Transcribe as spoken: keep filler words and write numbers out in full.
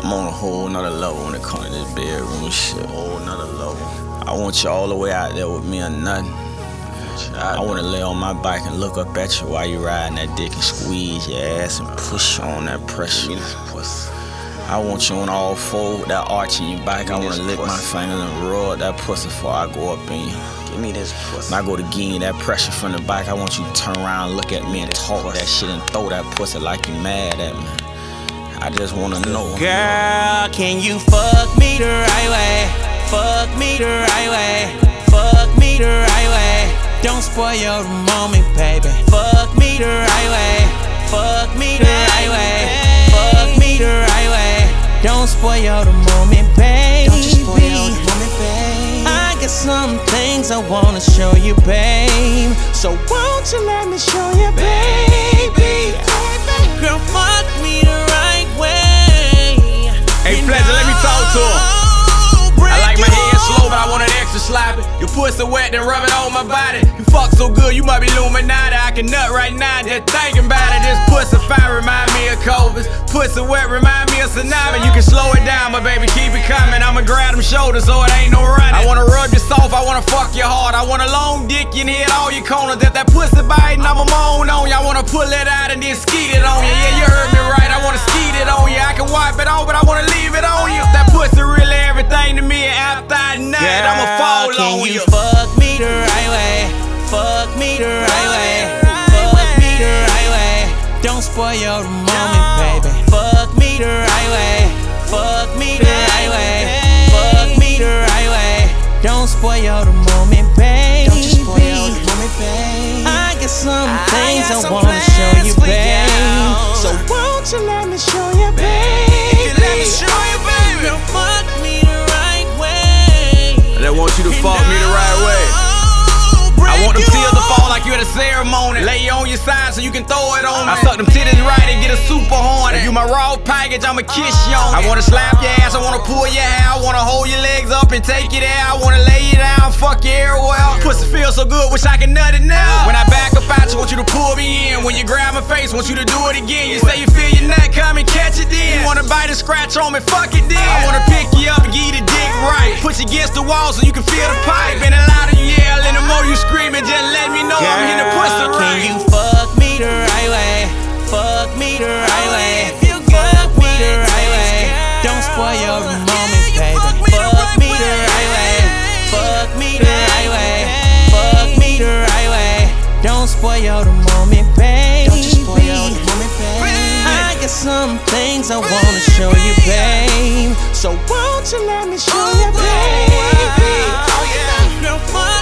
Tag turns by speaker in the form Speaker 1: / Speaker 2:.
Speaker 1: I'm on a whole nother level when it comes to this bedroom shit. Whole nother level. I want you all the way out there with me or nothing. I want to lay on my bike and look up at you while you riding that dick and squeeze your ass and push you on that pressure. I want you on all four with that arch in your back. I want to lick my fingers and rub that pussy before I go up in you. Give me this pussy. When I go to give you that pressure from the back, I want you to turn around, look at me and talk that shit and throw that pussy like you mad at me. I just wanna know.
Speaker 2: Girl, can you fuck me the right way? Fuck me the right way. Fuck me the right way. Don't spoil your moment, baby. Fuck me the right way. Fuck me the right way. Fuck me the right way. Don't spoil the moment, baby. Don't you spoil the moment, babe. I got some things I wanna show you, babe. So won't you let me show you, baby? Girl, fuck me the right way.
Speaker 3: Hey, Pleasure, let me talk to him. I like my head slow, but I want it extra sloppy. Your pussy wet, then rub it on my body. You fuck so good, you might be Illuminati. I can nut right now, just thinking about it. This pussy fine remind me of Cobus. Pussy wet remind me of Tsunami. You can slow it down, but baby, keep it coming. I'ma grab them shoulders so it ain't no running. I wanna rub you soft, I wanna fuck you hard. I want a long dick, you can hit all your corners. If that pussy biting, I'ma moan on you. I wanna pull it out and then skeet it on you. Yeah, you heard me right, I wanna skeet it on you. I can wipe it off, but I wanna leave it on you. If that pussy really everything to me, and after I nut, I'ma fall
Speaker 2: can
Speaker 3: on
Speaker 2: you.
Speaker 3: you.
Speaker 2: Fuck me the right way. Fuck me the right way. Fuck me the right way. Don't spoil your moment, baby. Fuck me the right way. Fuck me the right way. Fuck me the right way. Don't spoil the moment, baby. Don't you spoil the moment, babe. I got some things I, I wanna show you, babe. So won't you let me show you, baby?
Speaker 3: Let me show you, baby.
Speaker 2: Girl, fuck me the right way.
Speaker 3: I want you to fuck me the right way. I want them tears to fall like you at a ceremony. Lay you on your side so you can throw it on me. I suck them titties right and get a super horny. If you my raw package, I'ma kiss you on it. I wanna slap your ass, I wanna pull your hair. I wanna hold your legs up and take you there. I wanna lay you down, fuck you everywhere. Pussy feel so good, wish I could nut it now. When I back up out you, want you to pull me in. When you grab my face, want you to do it again. You say you feel your nut, come and catch it then. You wanna bite and scratch on me, fuck it then. I wanna pick you up and give you the dick right. Put you against the wall so you can feel the pipe. And the louder you yell and the more you screaming, just let me know. Girl, I'm hitting the pussy right.
Speaker 2: Can you fuck me the right way? Fuck me the right way. Fuck me the right way. Don't spoil your moment, baby. Fuck me the right way. Fuck me the right way. Fuck me the right way. Don't spoil the moment, baby. Don't you spoil the moment, babe. I got some things I wanna show you, babe. So won't you let me show you, baby? Girl, fuck